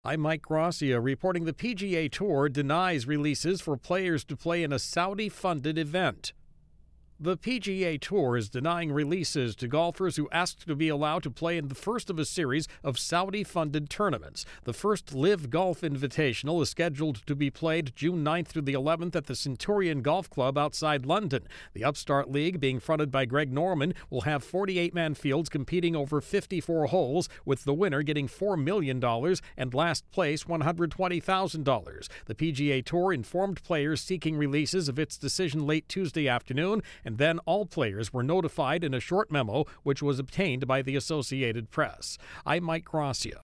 I'm Mike Gracia reporting the PGA Tour denies releases for players to play in a Saudi-funded event. The PGA Tour is denying releases to golfers who asked to be allowed to play in the first of a series of Saudi-funded tournaments. The first LIV Golf Invitational is scheduled to be played June 9th through the 11th at the Centurion Golf Club outside London. The Upstart League, being fronted by Greg Norman, will have 48-man fields competing over 54 holes, with the winner getting $4 million and last place $120,000. The PGA Tour informed players seeking releases of its decision late Tuesday afternoon, and then all players were notified in a short memo which was obtained by the Associated Press. I'm Mike Gracia.